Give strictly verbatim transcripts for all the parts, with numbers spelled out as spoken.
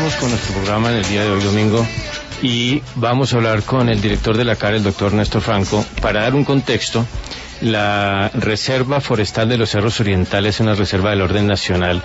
Continuamos con nuestro programa en el día de hoy, domingo, y vamos a hablar con el director de la C A R, el doctor Néstor Franco, para dar un contexto. La Reserva Forestal de los Cerros Orientales es una reserva del orden nacional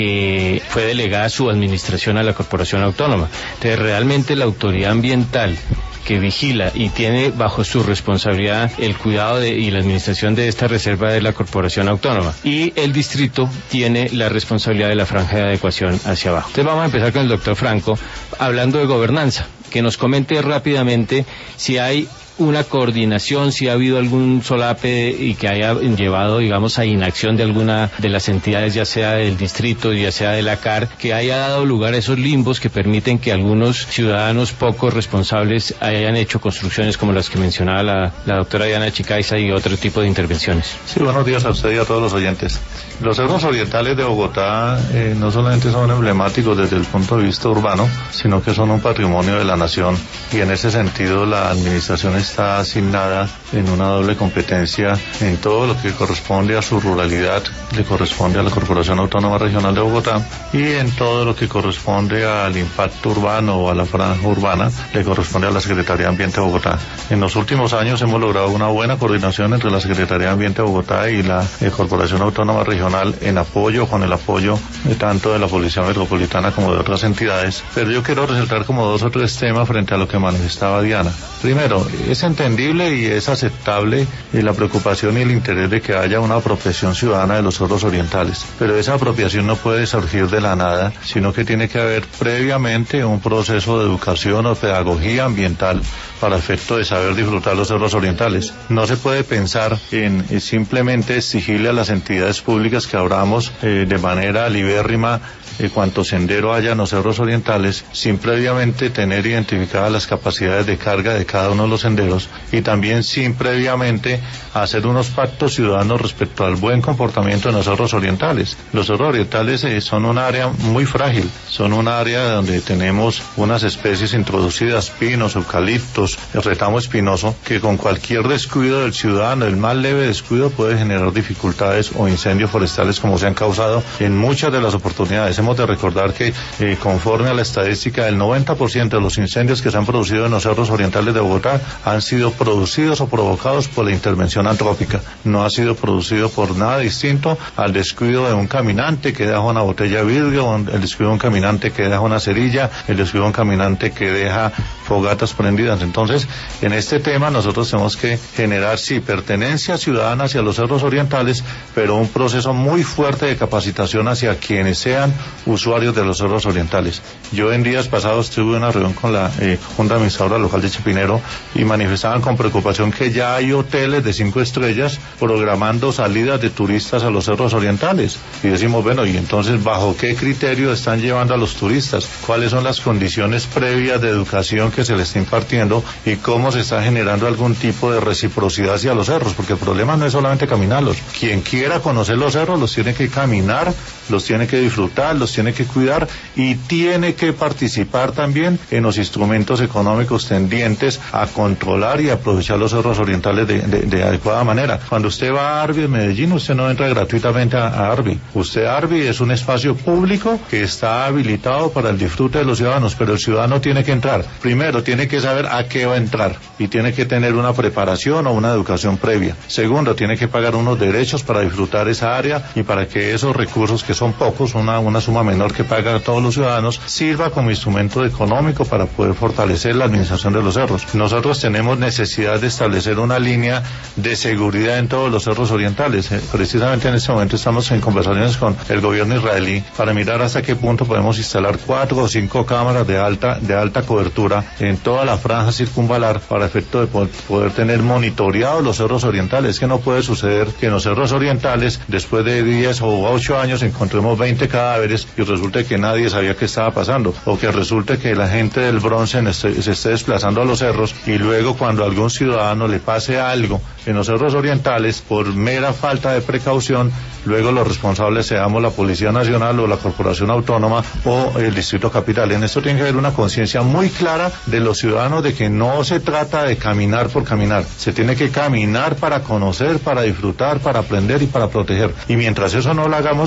que fue delegada su administración a la Corporación Autónoma. Entonces, realmente la autoridad ambiental que vigila y tiene bajo su responsabilidad el cuidado de, y la administración de esta reserva de la Corporación Autónoma. Y el distrito tiene la responsabilidad de la franja de adecuación hacia abajo. Entonces vamos a empezar con el doctor Franco, hablando de gobernanza, que nos comente rápidamente si hay una coordinación, si ha habido algún solape y que haya llevado, digamos, a inacción de alguna de las entidades, ya sea del distrito, ya sea de la C A R, que haya dado lugar a esos limbos que permiten que algunos ciudadanos poco responsables hayan hecho construcciones como las que mencionaba la, la doctora Diana Chicaiza y otro tipo de intervenciones. Sí, buenos días a usted y a todos los oyentes. Los cerros orientales de Bogotá eh, no solamente son emblemáticos desde el punto de vista urbano, sino que son un patrimonio de la nación, y en ese sentido la administración está asignada en una doble competencia en todo lo que corresponde a su ruralidad, le corresponde a la Corporación Autónoma Regional de Bogotá, y en todo lo que corresponde al impacto urbano o a la franja urbana, le corresponde a la Secretaría de Ambiente de Bogotá. En los últimos años hemos logrado una buena coordinación entre la Secretaría de Ambiente de Bogotá y la eh, Corporación Autónoma Regional en apoyo, con el apoyo eh, tanto de la Policía Metropolitana como de otras entidades, pero yo quiero resaltar como dos o tres temas frente a lo que manifestaba Diana. Primero, es entendible y es aceptable eh, la preocupación y el interés de que haya una apropiación ciudadana de los cerros orientales, pero esa apropiación no puede surgir de la nada, sino que tiene que haber previamente un proceso de educación o pedagogía ambiental para efecto de saber disfrutar los cerros orientales. No se puede pensar en eh, simplemente exigirle a las entidades públicas que abramos eh, de manera libérrima eh, cuanto sendero haya en los cerros orientales, sin previamente tener identificadas las capacidades de carga de cada uno de los senderos, y también sin previamente hacer unos pactos ciudadanos respecto al buen comportamiento en los cerros orientales. Los cerros orientales eh, son un área muy frágil, son un área donde tenemos unas especies introducidas, pinos, eucaliptos, el retamo espinoso, que con cualquier descuido del ciudadano, el más leve descuido, puede generar dificultades o incendios forestales como se han causado en muchas de las oportunidades. Hemos de recordar que eh, conforme a la estadística, el noventa por ciento de los incendios que se han producido en los cerros orientales de Bogotá han sido producidos o provocados por la intervención antrópica. No ha sido producido por nada distinto al descuido de un caminante que deja una botella de vidrio, el descuido de un caminante que deja una cerilla, el descuido de un caminante que deja fogatas prendidas. Entonces, en este tema nosotros tenemos que generar, sí, pertenencia ciudadana hacia los cerros orientales, pero un proceso muy fuerte de capacitación hacia quienes sean usuarios de los cerros orientales. Yo en días pasados tuve una reunión con la eh, Junta Administradora Local de Chapinero y manifestaban con preocupación que ya hay hoteles de cinco estrellas programando salidas de turistas a los cerros orientales. Y decimos, bueno, ¿y entonces bajo qué criterio están llevando a los turistas? ¿Cuáles son las condiciones previas de educación que se les está impartiendo y cómo se está generando algún tipo de reciprocidad hacia los cerros? Porque el problema no es solamente caminarlos. Quien quiera conocer los cerros los tiene que caminar, los tiene que disfrutar, los tiene que cuidar y tiene que participar también en los instrumentos económicos tendientes a controlar y aprovechar los cerros orientales de, de, de adecuada manera. Cuando usted va a Arby en Medellín, usted no entra gratuitamente a, a Arby. Usted Arby es un espacio público que está habilitado para el disfrute de los ciudadanos, pero el ciudadano tiene que entrar. Primero, tiene que saber a qué va a entrar y tiene que tener una preparación o una educación previa. Segundo, tiene que pagar unos derechos para disfrutar esa área y para que esos recursos, que son pocos, una, una suma menor que pagan todos los ciudadanos, sirva como instrumento económico para poder fortalecer la administración de los cerros. Nosotros tenemos necesidad de establecer una línea de seguridad en todos los cerros orientales. Eh, precisamente en este momento estamos en conversaciones con el gobierno israelí para mirar hasta qué punto podemos instalar cuatro o cinco cámaras de alta, de alta cobertura en toda la franja circunvalar para efecto de poder, poder tener monitoreados los cerros orientales. Es que no puede suceder que en los cerros orientales, después de diez o ocho años, encontremos veinte cadáveres y resulte que nadie sabía qué estaba pasando, o que resulte que la gente del Bronce se esté desplazando a los cerros y luego cuando a algún ciudadano le pase algo en los cerros orientales por mera falta de precaución, luego los responsables seamos la Policía Nacional o la Corporación Autónoma o el Distrito Capital. En esto tiene que haber una conciencia muy clara de los ciudadanos de que no se trata de caminar por caminar, se tiene que caminar para conocer, para disfrutar, para aprender y para proteger. Y mientras eso no lo hagamos de manera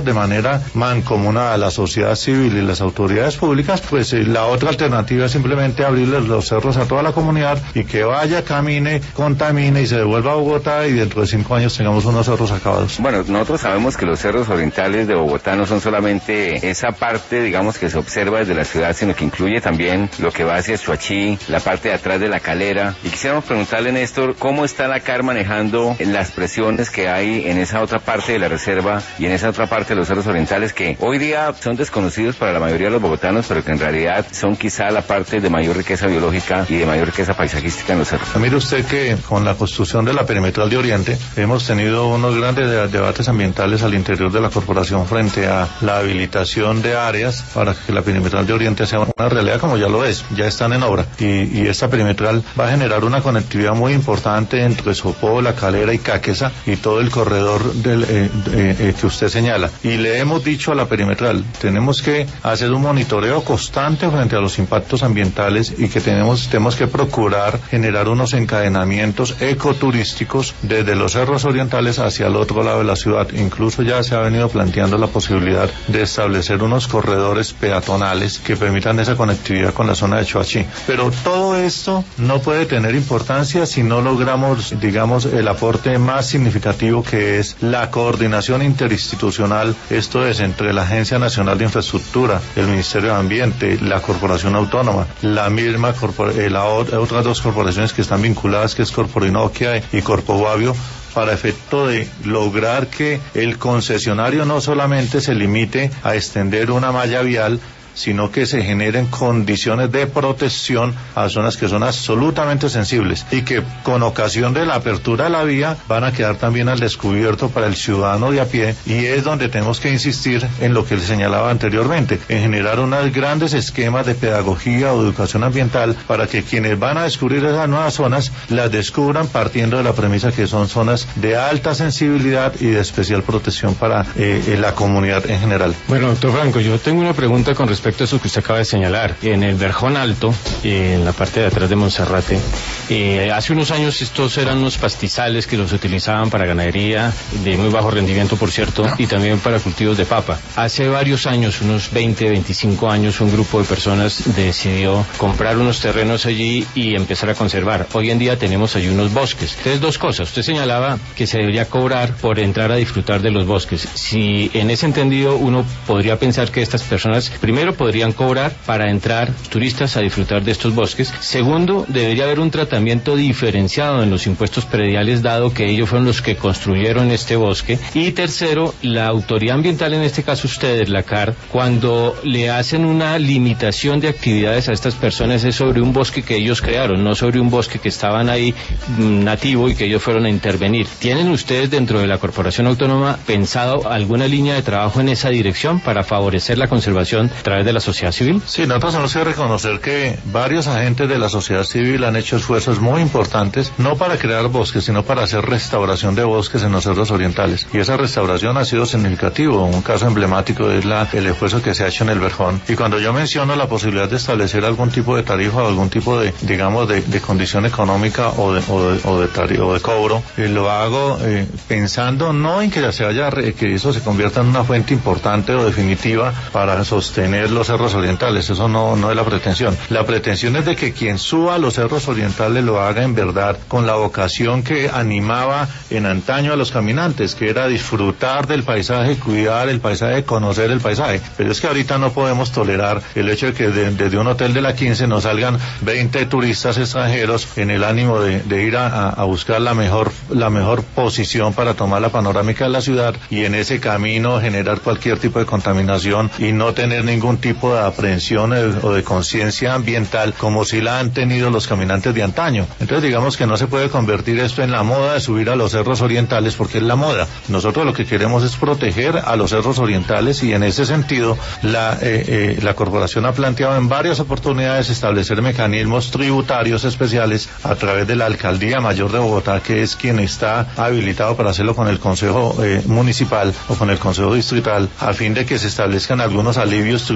manera mancomunada la sociedad civil y las autoridades públicas, pues eh, la otra alternativa es simplemente abrirles los cerros a toda la comunidad y que vaya, camine, contamine y se devuelva a Bogotá y dentro de cinco años tengamos unos cerros acabados. Bueno, nosotros sabemos que los cerros orientales de Bogotá no son solamente esa parte, digamos, que se observa desde la ciudad, sino que incluye también lo que va hacia Choachí, la parte de atrás de la Calera. Y quisiéramos preguntarle, Néstor, ¿cómo está la C A R manejando las presiones que hay en esa otra parte de la reserva y en esa otra parte de los cerros orientales que hoy día son desconocidos para la mayoría de los bogotanos, pero que en realidad son quizá la parte de mayor riqueza biológica y de mayor riqueza paisajística en los cerros? Mire usted que con la construcción de la perimetral de Oriente hemos tenido unos grandes de- debates ambientales al interior de la corporación frente a la habilitación de áreas para que la perimetral de Oriente sea una realidad, como ya lo es, ya están en obra y, y esta perimetral va a generar una conectividad muy importante entre Sopó, La Calera y Cáqueza y todo el corredor del, eh, eh, eh, que usted señala. Y le hemos dicho a la perimetral, tenemos que hacer un monitoreo constante frente a los impactos ambientales y que tenemos, tenemos que procurar generar unos encadenamientos ecoturísticos desde los cerros orientales hacia el otro lado de la ciudad. Incluso ya se ha venido planteando la posibilidad de establecer unos corredores peatonales que permitan esa conectividad con la zona de Choachí. Pero todo esto no puede tener importancia si no logramos, digamos, el aporte más significativo, que es la coordinación interinstitucional, esto es, entre la Agencia Nacional de Infraestructura, el Ministerio de Ambiente, la Corporación Autónoma, la misma corpor- eh, la ot- otras dos corporaciones que están vinculadas, que es Corporinoquia y Corpoguavio, para efecto de lograr que el concesionario no solamente se limite a extender una malla vial, sino que se generen condiciones de protección a zonas que son absolutamente sensibles y que con ocasión de la apertura de la vía van a quedar también al descubierto para el ciudadano de a pie, y es donde tenemos que insistir en lo que le señalaba anteriormente, en generar unos grandes esquemas de pedagogía o educación ambiental para que quienes van a descubrir esas nuevas zonas las descubran partiendo de la premisa que son zonas de alta sensibilidad y de especial protección para eh, la comunidad en general. Bueno, doctor Franco, yo tengo una pregunta con respecto a eso que usted acaba de señalar. En el Verjón Alto, eh, en la parte de atrás de Monserrate, eh, hace unos años estos eran unos pastizales que los utilizaban para ganadería, de muy bajo rendimiento, por cierto, y también para cultivos de papa. Hace varios años, unos veinte, veinticinco años, un grupo de personas decidió comprar unos terrenos allí y empezar a conservar. Hoy en día tenemos allí unos bosques. Entonces, dos cosas. Usted señalaba que se debería cobrar por entrar a disfrutar de los bosques. Si en ese entendido uno podría pensar que estas personas, primero, podrían cobrar para entrar turistas a disfrutar de estos bosques. Segundo, debería haber un tratamiento diferenciado en los impuestos prediales, dado que ellos fueron los que construyeron este bosque. Y tercero, la autoridad ambiental, en este caso ustedes, la C A R, cuando le hacen una limitación de actividades a estas personas, es sobre un bosque que ellos crearon, no sobre un bosque que estaban ahí mm, nativo y que ellos fueron a intervenir. ¿Tienen ustedes dentro de la Corporación Autónoma pensado alguna línea de trabajo en esa dirección para favorecer la conservación a través de la sociedad civil? Sí, nosotros tenemos que reconocer que varios agentes de la sociedad civil han hecho esfuerzos muy importantes, no para crear bosques, sino para hacer restauración de bosques en los cerros orientales. Y esa restauración ha sido significativo. Un caso emblemático es la, el esfuerzo que se ha hecho en el Verjón. Y cuando yo menciono la posibilidad de establecer algún tipo de tarifa o algún tipo de, digamos, de, de condición económica o de, o de, o de, tari- o de cobro, eh, lo hago eh, pensando no en que ya se vaya, re- que eso se convierta en una fuente importante o definitiva para sostener los cerros orientales. Eso no, no es la pretensión. La pretensión es de que quien suba a los cerros orientales lo haga en verdad con la vocación que animaba en antaño a los caminantes, que era disfrutar del paisaje, cuidar el paisaje, conocer el paisaje. Pero es que ahorita no podemos tolerar el hecho de que de, desde un hotel de la quince nos salgan veinte turistas extranjeros en el ánimo de, de ir a, a buscar la mejor, la mejor posición para tomar la panorámica de la ciudad, y en ese camino generar cualquier tipo de contaminación y no tener ningún tipo de aprehensión o de conciencia ambiental como si la han tenido los caminantes de antaño. Entonces digamos que no se puede convertir esto en la moda de subir a los cerros orientales, porque es la moda. Nosotros lo que queremos es proteger a los cerros orientales, y en ese sentido la, eh, eh, la corporación ha planteado en varias oportunidades establecer mecanismos tributarios especiales a través de la Alcaldía Mayor de Bogotá, que es quien está habilitado para hacerlo con el Consejo eh, Municipal o con el Consejo Distrital, a fin de que se establezcan algunos alivios tributarios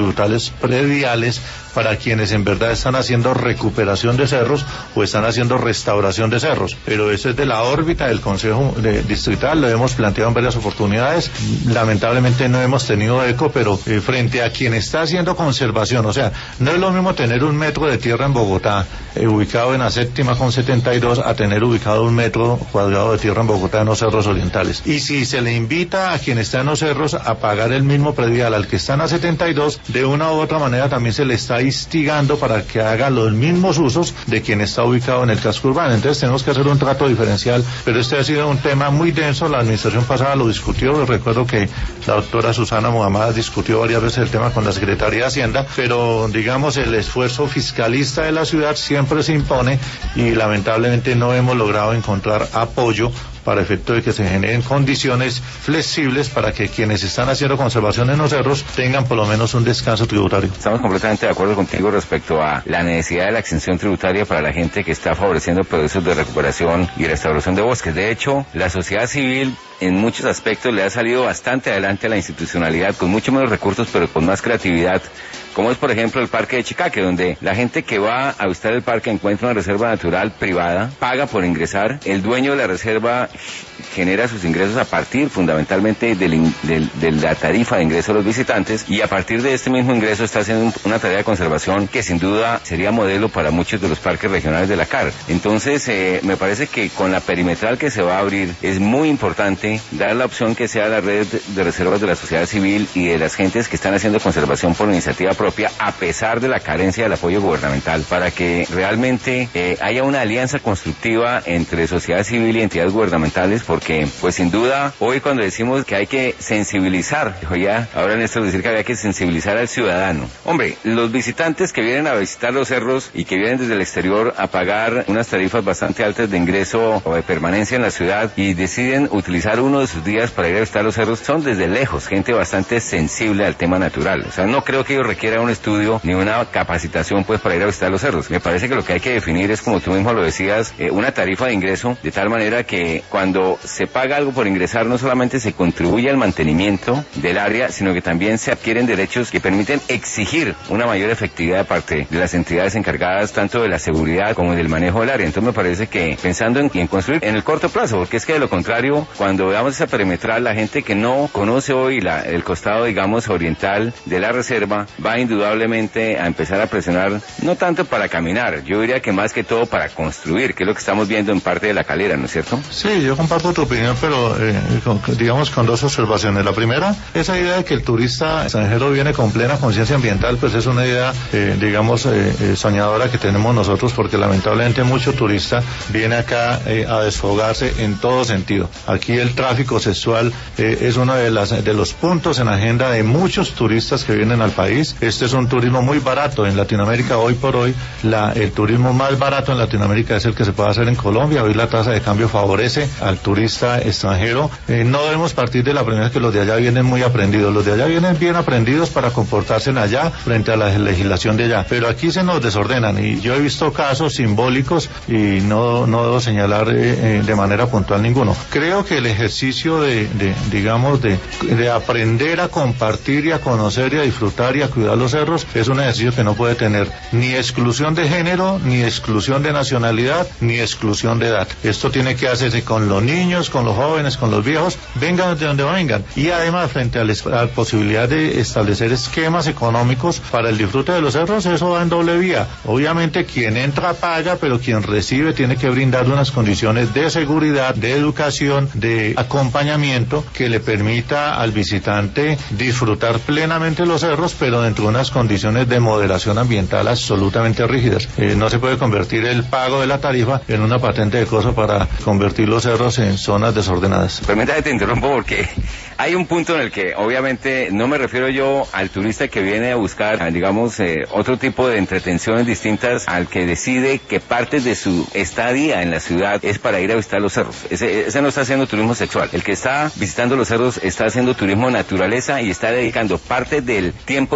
tributales prediales para quienes en verdad están haciendo recuperación de cerros o están haciendo restauración de cerros. Pero eso es de la órbita del Consejo de, Distrital, lo hemos planteado en varias oportunidades, lamentablemente no hemos tenido eco, pero eh, frente a quien está haciendo conservación, o sea, no es lo mismo tener un metro de tierra en Bogotá, eh, ubicado en la séptima con setenta y dos, a tener ubicado un metro cuadrado de tierra en Bogotá en los cerros orientales. Y si se le invita a quien está en los cerros a pagar el mismo predial al que está en la setenta y dos, de una u otra manera también se le está instigando para que haga los mismos usos de quien está ubicado en el casco urbano. Entonces tenemos que hacer un trato diferencial, pero este ha sido un tema muy denso. La administración pasada lo discutió, recuerdo que la doctora Susana Muhammad discutió varias veces el tema con la Secretaría de Hacienda, pero digamos el esfuerzo fiscalista de la ciudad siempre se impone y lamentablemente no hemos logrado encontrar apoyo para efecto de que se generen condiciones flexibles para que quienes están haciendo conservación en los cerros tengan por lo menos un descanso tributario. Estamos completamente de acuerdo contigo respecto a la necesidad de la exención tributaria para la gente que está favoreciendo procesos de recuperación y restauración de bosques. De hecho, la sociedad civil en muchos aspectos le ha salido bastante adelante a la institucionalidad, con mucho menos recursos pero con más creatividad, como es por ejemplo el Parque de Chicaque, donde la gente que va a visitar el parque encuentra una reserva natural privada, paga por ingresar, el dueño de la reserva genera sus ingresos a partir fundamentalmente del, del, de la tarifa de ingreso de los visitantes, y a partir de este mismo ingreso está haciendo una tarea de conservación que sin duda sería modelo para muchos de los parques regionales de la C A R. Entonces eh, me parece que con la perimetral que se va a abrir es muy importante dar la opción que sea la red de reservas de la sociedad civil y de las gentes que están haciendo conservación por iniciativa propia, a pesar de la carencia del apoyo gubernamental, para que realmente eh, haya una alianza constructiva entre sociedad civil y entidades gubernamentales, porque pues sin duda hoy cuando decimos que hay que sensibilizar, ya ahora Néstor decir que había que sensibilizar al ciudadano, hombre, los visitantes que vienen a visitar los cerros y que vienen desde el exterior a pagar unas tarifas bastante altas de ingreso o de permanencia en la ciudad y deciden utilizar uno de sus días para ir a visitar los cerros, son desde lejos gente bastante sensible al tema natural. O sea, no creo que ellos requieran un estudio ni una capacitación pues para ir a visitar los cerros. Me parece que lo que hay que definir es, como tú mismo lo decías, eh, una tarifa de ingreso, de tal manera que cuando se paga algo por ingresar no solamente se contribuye al mantenimiento del área, sino que también se adquieren derechos que permiten exigir una mayor efectividad de parte de las entidades encargadas tanto de la seguridad como del manejo del área. Entonces me parece que pensando en, en construir en el corto plazo, porque es que de lo contrario, cuando veamos esa perimetral, la gente que no conoce hoy la, el costado, digamos, oriental de la reserva, va indudablemente a empezar a presionar, no tanto para caminar, yo diría que más que todo para construir, que es lo que estamos viendo en parte de La Calera, ¿no es cierto? Sí, yo comparto tu opinión, pero eh, con, digamos con dos observaciones. La primera, esa idea de que el turista extranjero viene con plena conciencia ambiental, pues es una idea, eh, digamos, eh, eh, soñadora que tenemos nosotros, porque lamentablemente mucho turista viene acá eh, a desfogarse en todo sentido. Aquí el tráfico sexual eh, es uno de, las, de los puntos en la agenda de muchos turistas que vienen al país. Este es un turismo muy barato en Latinoamérica. Hoy por hoy la, el turismo más barato en Latinoamérica es el que se puede hacer en Colombia. Hoy la tasa de cambio favorece al turista extranjero. Eh, no debemos partir de la premisa que los de allá vienen muy aprendidos. Los de allá vienen bien aprendidos para comportarse en allá frente a la legislación de allá, pero aquí se nos desordenan, y yo he visto casos simbólicos y no, no debo señalar eh, eh, de manera puntual ninguno. Creo que el ejercicio de, de digamos, de, de aprender a compartir y a conocer y a disfrutar y a cuidar los cerros es un ejercicio que no puede tener ni exclusión de género, ni exclusión de nacionalidad, ni exclusión de edad. Esto tiene que hacerse con los niños, con los jóvenes, con los viejos, vengan de donde vengan. Y además, frente a la posibilidad de establecer esquemas económicos para el disfrute de los cerros, eso va en doble vía. Obviamente quien entra paga, pero quien recibe tiene que brindar unas condiciones de seguridad, de educación, de acompañamiento que le permita al visitante disfrutar plenamente los cerros, pero dentro de unas condiciones de moderación ambiental absolutamente rígidas. Eh, no se puede convertir el pago de la tarifa en una patente de costo para convertir los cerros en zonas desordenadas. Permítame que te interrumpo porque hay un punto en el que obviamente no me refiero yo al turista que viene a buscar, digamos, eh, otro tipo de entretenciones distintas al que decide que parte de su estadía en la ciudad es para ir a visitar los cerros. Ese, ese no está haciendo turismo sexual. El que está visitando los cerros está haciendo turismo naturaleza y está dedicando parte del tiempo disponible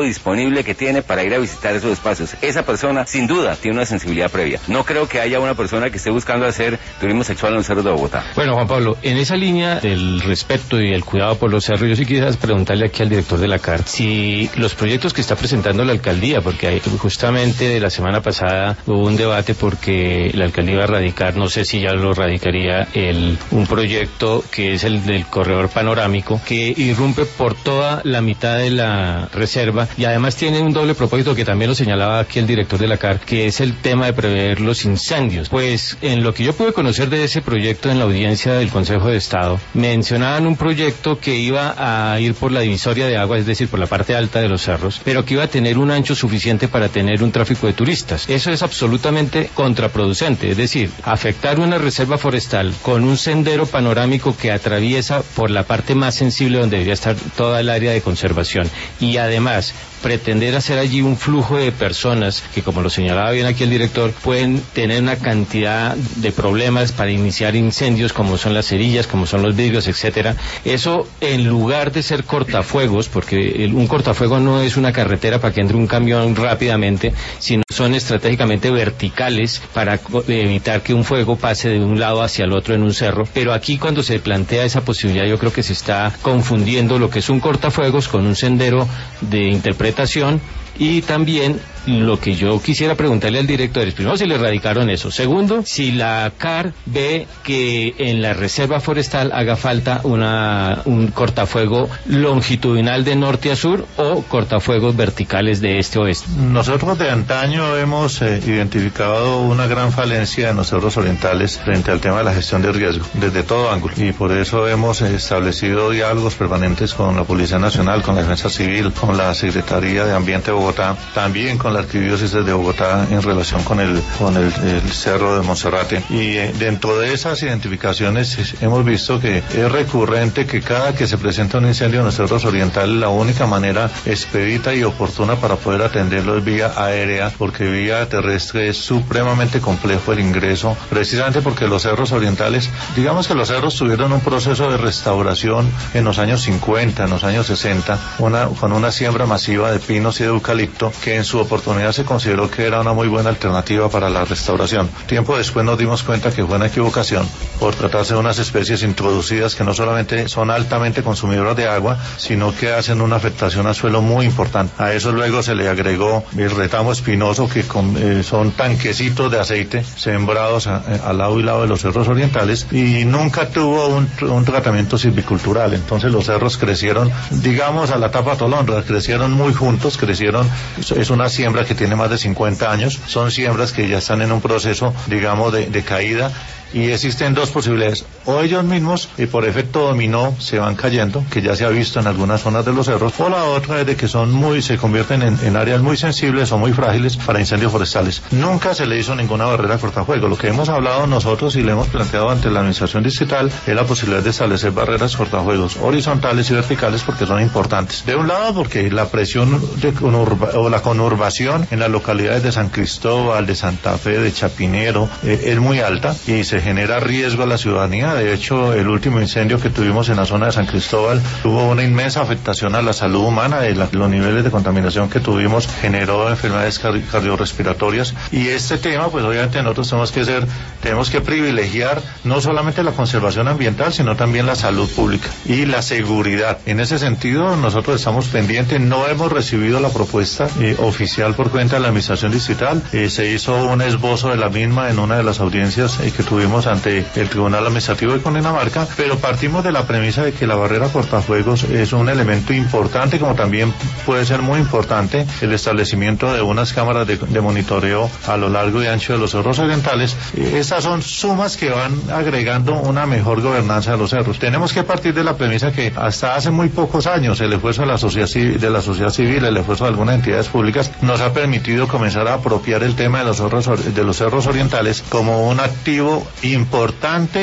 disponible que tiene para ir a visitar esos espacios. Esa persona, sin duda, tiene una sensibilidad previa. No creo que haya una persona que esté buscando hacer turismo sexual en los cerros de Bogotá. Bueno, Juan Pablo, en esa línea del respeto y el cuidado por los cerros, yo sí quisiera preguntarle aquí al director de la C A R si los proyectos que está presentando la alcaldía, porque hay, justamente la semana pasada hubo un debate porque la alcaldía iba a radicar, no sé si ya lo radicaría, el, un proyecto que es el del corredor panorámico, que irrumpe por toda la mitad de la reserva y además tiene un doble propósito que también lo señalaba aquí el director de la C A R, que es el tema de prever los incendios. Pues en lo que yo pude conocer de ese proyecto en la audiencia del Consejo de Estado, mencionaban un proyecto que iba a ir por la divisoria de agua, es decir, por la parte alta de los cerros, pero que iba a tener un ancho suficiente para tener un tráfico de turistas. Eso es absolutamente contraproducente, es decir, afectar una reserva forestal con un sendero panorámico que atraviesa por la parte más sensible donde debería estar toda el área de conservación y además pretender hacer allí un flujo de personas que, como lo señalaba bien aquí el director, pueden tener una cantidad de problemas para iniciar incendios, como son las cerillas, como son los vidrios, etcétera. Eso, en lugar de ser cortafuegos, porque el, un cortafuego no es una carretera para que entre un camión rápidamente, sino son estratégicamente verticales para evitar que un fuego pase de un lado hacia el otro en un cerro. Pero aquí, cuando se plantea esa posibilidad, yo creo que se está confundiendo lo que es un cortafuegos con un sendero de interpretación. Y también lo que yo quisiera preguntarle al director es, primero, si le radicaron eso. Segundo, si la C A R ve que en la reserva forestal haga falta una un cortafuego longitudinal de norte a sur o cortafuegos verticales de este a oeste. Nosotros de antaño hemos eh, identificado una gran falencia en los cerros orientales frente al tema de la gestión de riesgo, desde todo ángulo. Y por eso hemos establecido diálogos permanentes con la Policía Nacional, con la Defensa Civil, con la Secretaría de Ambiente de Bogotá, también con la Arquidiócesis de Bogotá en relación con el con el, el Cerro de Monserrate. Y eh, dentro de esas identificaciones es, hemos visto que es recurrente que cada que se presenta un incendio en los cerros orientales, la única manera expedita y oportuna para poder atenderlo es vía aérea, porque vía terrestre es supremamente complejo el ingreso, precisamente porque los cerros orientales, digamos que los cerros tuvieron un proceso de restauración en los años cincuenta, en los años sesenta, una, con una siembra masiva de pinos y de eucalipto, que en su oportunidad se consideró que era una muy buena alternativa para la restauración. Tiempo después nos dimos cuenta que fue una equivocación por tratarse de unas especies introducidas que no solamente son altamente consumidoras de agua, sino que hacen una afectación al suelo muy importante. A eso luego se le agregó el retamo espinoso, que con, eh, son tanquecitos de aceite sembrados a, a, al lado y lado de los cerros orientales, y nunca tuvo un, un tratamiento silvicultural. Entonces los cerros crecieron, digamos, a la tapa tolondra, crecieron muy juntos, crecieron, es una siembra que tiene más de cincuenta años, son siembras que ya están en un proceso, digamos, de, de caída, y existen dos posibilidades: o ellos mismos y por efecto dominó se van cayendo, que ya se ha visto en algunas zonas de los cerros, o la otra es de que son muy, se convierten en, en áreas muy sensibles o muy frágiles para incendios forestales. Nunca se le hizo ninguna barrera cortafuego. Lo que hemos hablado nosotros y le hemos planteado ante la administración distrital es la posibilidad de establecer barreras cortafuegos horizontales y verticales, porque son importantes. De un lado, porque la presión de conurba, o la conurbación en las localidades de San Cristóbal, de Santa Fe, de Chapinero, eh, es muy alta y se genera riesgo a la ciudadanía. De hecho, el último incendio que tuvimos en la zona de San Cristóbal tuvo una inmensa afectación a la salud humana, y la, los niveles de contaminación que tuvimos generó enfermedades cardi cardiorrespiratorias. Y este tema, pues obviamente nosotros tenemos que ser, tenemos que privilegiar no solamente la conservación ambiental, sino también la salud pública y la seguridad. En ese sentido, nosotros estamos pendientes, no hemos recibido la propuesta eh, oficial por cuenta de la administración distrital. Eh, se hizo un esbozo de la misma en una de las audiencias eh, que tuvimos ante el Tribunal Administrativo de Cundinamarca, pero partimos de la premisa de que la barrera cortafuegos es un elemento importante, como también puede ser muy importante el establecimiento de unas cámaras de, de monitoreo a lo largo y ancho de los cerros orientales. Estas son sumas que van agregando una mejor gobernanza de los cerros. Tenemos que partir de la premisa que hasta hace muy pocos años el esfuerzo de la sociedad civil, de la sociedad civil, el esfuerzo de algunas entidades públicas nos ha permitido comenzar a apropiar el tema de los cerros, de los cerros orientales como un activo importante y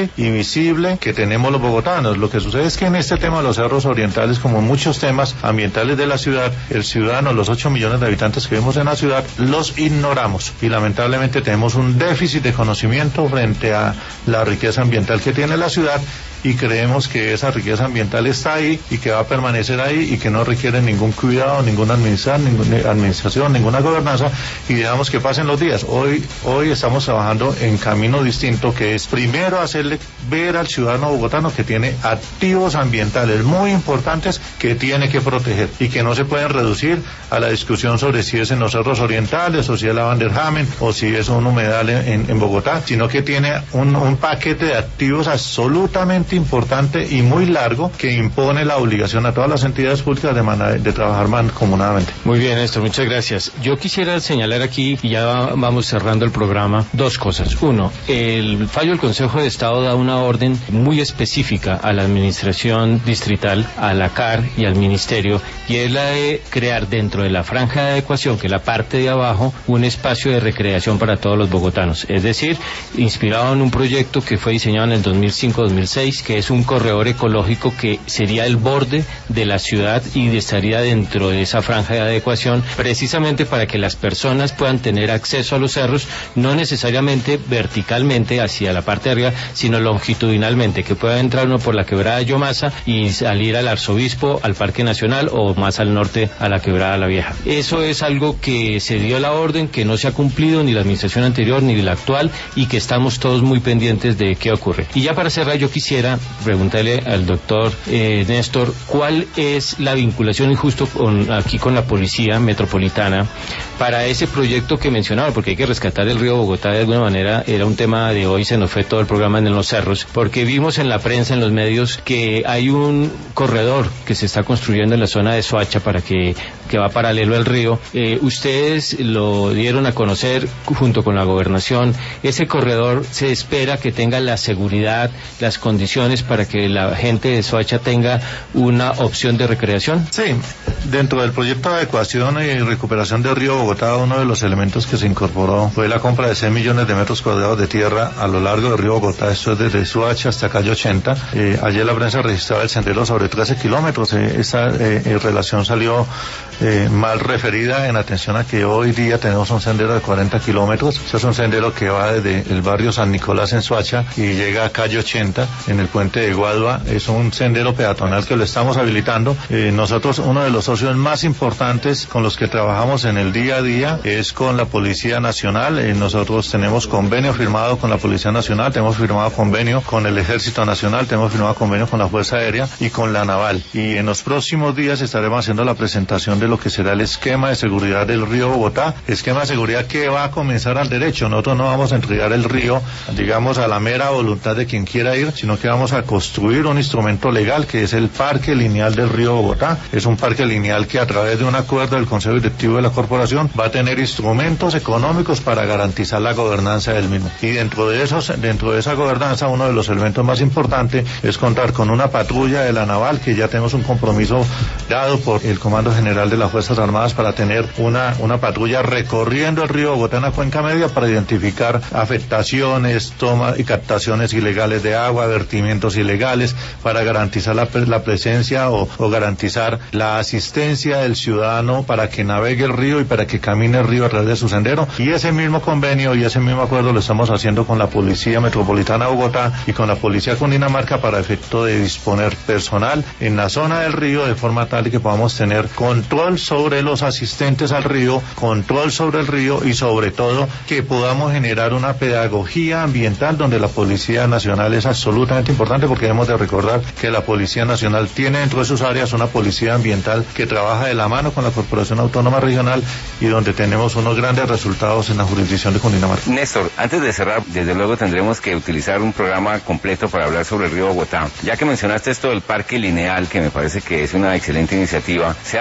sensible que tenemos los bogotanos. Lo que sucede es que en este tema de los cerros orientales, como muchos temas ambientales de la ciudad, el ciudadano, los ocho millones de habitantes que vivimos en la ciudad, los ignoramos y lamentablemente tenemos un déficit de conocimiento frente a la riqueza ambiental que tiene la ciudad, y creemos que esa riqueza ambiental está ahí y que va a permanecer ahí y que no requiere ningún cuidado, ninguna administración, ninguna administración, ninguna gobernanza, y dejamos que pasen los días. Hoy, hoy estamos trabajando en camino distinto, que es primero hacerle ver al ciudadano bogotano que tiene activos ambientales muy importantes que tiene que proteger y que no se pueden reducir a la discusión sobre si es en los cerros orientales o si es la Van der Hamen o si es un humedal en, en Bogotá, sino que tiene un, un paquete de activos absolutamente importante y muy largo que impone la obligación a todas las entidades públicas de, man- de trabajar mancomunadamente. Muy bien, Néstor, muchas gracias. Yo quisiera señalar aquí, y ya vamos cerrando el programa, dos cosas. Uno, el fallo del Consejo de Estado da una orden muy específica a la administración distrital, a la C A R y al Ministerio, y es la de crear dentro de la franja de adecuación, que es la parte de abajo, un espacio de recreación para todos los bogotanos. Es decir, inspirado en un proyecto que fue diseñado en el dos mil cinco dos mil seis, que es un corredor ecológico que sería el borde de la ciudad y estaría dentro de esa franja de adecuación, precisamente para que las personas puedan tener acceso a los cerros, no necesariamente verticalmente hacia la parte de arriba, sino longitudinalmente, que pueda entrar uno por la quebrada de Yomasa y salir al Arzobispo, al Parque Nacional, o más al norte a la quebrada La Vieja. Eso es algo que se dio la orden, que no se ha cumplido ni la administración anterior ni la actual, y que estamos todos muy pendientes de qué ocurre. Y ya para cerrar, yo quisiera preguntarle al doctor eh, Néstor, ¿cuál es la vinculación injusto con, aquí con la Policía Metropolitana para ese proyecto que mencionaba? Porque hay que rescatar el río Bogotá de alguna manera, era un tema de hoy, se nos fue todo el programa en los cerros, porque vimos en la prensa, en los medios, que hay un corredor que se está construyendo en la zona de Soacha para que, que va paralelo al río. Eh, ustedes lo dieron a conocer junto con la gobernación. Ese corredor se espera que tenga la seguridad, las condiciones para que la gente de Soacha tenga una opción de recreación. Sí, dentro del proyecto de adecuación y recuperación del río Bogotá, uno de los elementos que se incorporó fue la compra de seis millones de metros cuadrados de tierra a lo largo del río Bogotá. Esto es desde Soacha hasta calle ochenta. Eh, ayer la prensa registraba el sendero sobre trece kilómetros. Eh, esta eh, relación salió eh, mal referida en atención a que hoy día tenemos un sendero de cuarenta kilómetros. Este es un sendero que va desde el barrio San Nicolás en Soacha y llega a calle ochenta en el puente de Guadua. Es un sendero peatonal que lo estamos habilitando. Eh, nosotros, uno de los socios más importantes con los que trabajamos en el día a día es con la Policía Nacional. Eh, nosotros tenemos convenio firmado con la Policía Nacional, tenemos firmado convenio con el Ejército Nacional, tenemos firmado convenio con la Fuerza Aérea y con la Naval. Y en los próximos días estaremos haciendo la presentación de lo que será el esquema de seguridad del río Bogotá, esquema de seguridad que va a comenzar al derecho. Nosotros no vamos a entregar el río, digamos, a la mera voluntad de quien quiera ir, sino que vamos a construir un instrumento legal que es el Parque Lineal del río Bogotá. Es un parque lineal que a través de un acuerdo del Consejo Directivo de la Corporación va a tener instrumentos económicos para garantizar la gobernanza del mismo. Y dentro de esos, dentro de esa gobernanza, uno de los elementos más importantes es contar con una patrulla de la Naval, que ya tenemos un compromiso dado por el Comando General de las Fuerzas Armadas para tener una, una patrulla recorriendo el río Bogotá en la cuenca media para identificar afectaciones, toma y captaciones ilegales de agua, vertimientos ilegales, para garantizar la, la presencia o, o garantizar la asistencia del ciudadano para que navegue el río y para que camine el río a través de su sendero. Y ese mismo convenio y ese mismo acuerdo lo estamos haciendo con la Policía Metropolitana de Bogotá y con la Policía Cundinamarca para efecto de disponer personal en la zona del río de forma tal que podamos tener control sobre los asistentes al río, control sobre el río y sobre todo que podamos generar una pedagogía ambiental donde la Policía Nacional es absolutamente importante, porque debemos de recordar que la Policía Nacional tiene dentro de sus áreas una policía ambiental que trabaja de la mano con la Corporación Autónoma Regional y donde tenemos unos grandes resultados en la jurisdicción de Cundinamarca. Néstor, antes de cerrar, desde luego tendremos que utilizar un programa completo para hablar sobre el río Bogotá. Ya que mencionaste esto del Parque Lineal, que me parece que es una excelente iniciativa, ¿se ha pensado en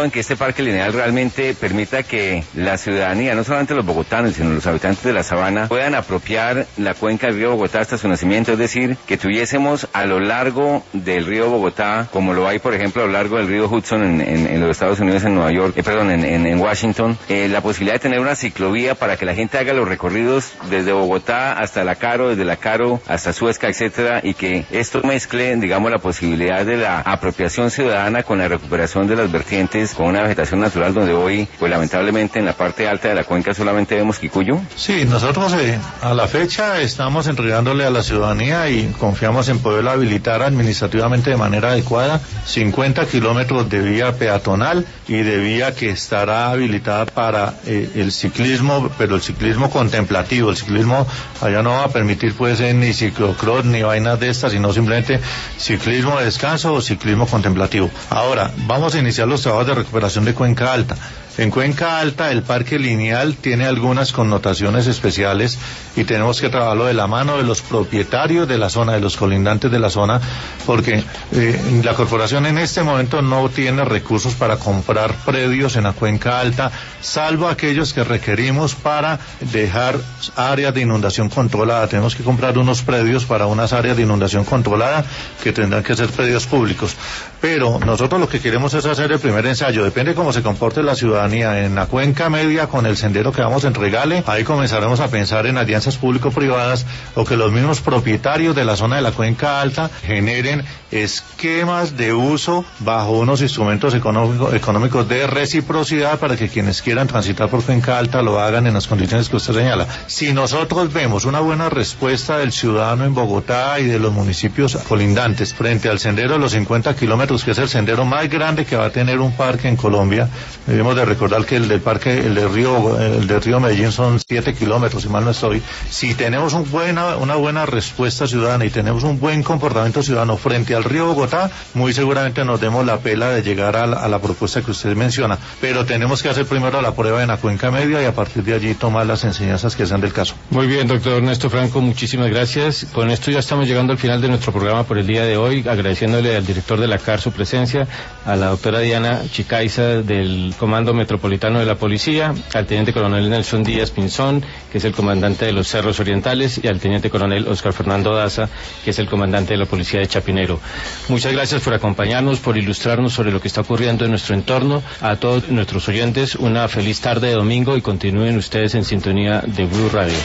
buscan que este parque lineal realmente permita que la ciudadanía, no solamente los bogotanos, sino los habitantes de la sabana, puedan apropiar la cuenca del río Bogotá hasta su nacimiento, es decir, que tuviésemos a lo largo del río Bogotá, como lo hay por ejemplo a lo largo del río Hudson en, en, en los Estados Unidos, en Nueva York, eh, perdón, en, en, en Washington, eh, la posibilidad de tener una ciclovía para que la gente haga los recorridos desde Bogotá hasta La Caro, desde La Caro hasta Suezca, etcétera, y que esto mezcle, digamos, la posibilidad de la apropiación ciudadana con la recuperación de las vertientes, con una vegetación natural donde hoy, pues lamentablemente en la parte alta de la cuenca solamente vemos quicuyo. Sí, nosotros eh, a la fecha estamos entregándole a la ciudadanía y confiamos en poderla habilitar administrativamente de manera adecuada, cincuenta kilómetros de vía peatonal y de vía que estará habilitada para eh, el ciclismo, pero el ciclismo contemplativo. El ciclismo allá no va a permitir pues ni ciclocross ni vainas de estas, sino simplemente ciclismo de descanso o ciclismo contemplativo. Ahora, vamos a iniciar los trabajos de recuperación de Cuenca Alta. En Cuenca Alta el parque lineal tiene algunas connotaciones especiales y tenemos que trabajarlo de la mano de los propietarios de la zona, de los colindantes de la zona, porque eh, la corporación en este momento no tiene recursos para comprar predios en la Cuenca Alta, salvo aquellos que requerimos para dejar áreas de inundación controlada. Tenemos que comprar unos predios para unas áreas de inundación controlada que tendrán que ser predios públicos. Pero nosotros lo que queremos es hacer el primer ensayo, depende cómo se comporte la ciudadanía en la cuenca media con el sendero que vamos a entregarle, ahí comenzaremos a pensar en alianzas público-privadas o que los mismos propietarios de la zona de la Cuenca Alta generen esquemas de uso bajo unos instrumentos económico, económicos de reciprocidad para que quienes quieran transitar por Cuenca Alta lo hagan en las condiciones que usted señala. Si nosotros vemos una buena respuesta del ciudadano en Bogotá y de los municipios colindantes frente al sendero de los cincuenta kilómetros, que es el sendero más grande que va a tener un parque en Colombia, debemos de recordar que el del parque, el del río, el del río Medellín son siete kilómetros, si mal no estoy. Si tenemos un buena, una buena respuesta ciudadana y tenemos un buen comportamiento ciudadano frente al río Bogotá, muy seguramente nos demos la pela de llegar a la, a la propuesta que usted menciona. Pero tenemos que hacer primero la prueba en la cuenca media y a partir de allí tomar las enseñanzas que sean del caso. Muy bien, doctor Néstor Franco, muchísimas gracias. Con esto ya estamos llegando al final de nuestro programa por el día de hoy, agradeciéndole al director de la C A R su presencia, a la doctora Diana Chicaiza del Comando Metropolitano de la Policía, al teniente coronel Nelson Díaz Pinzón, que es el comandante de los Cerros Orientales, y al teniente coronel Oscar Fernando Daza, que es el comandante de la Policía de Chapinero. Muchas gracias por acompañarnos, por ilustrarnos sobre lo que está ocurriendo en nuestro entorno. A todos nuestros oyentes, una feliz tarde de domingo y continúen ustedes en sintonía de Blue Radio.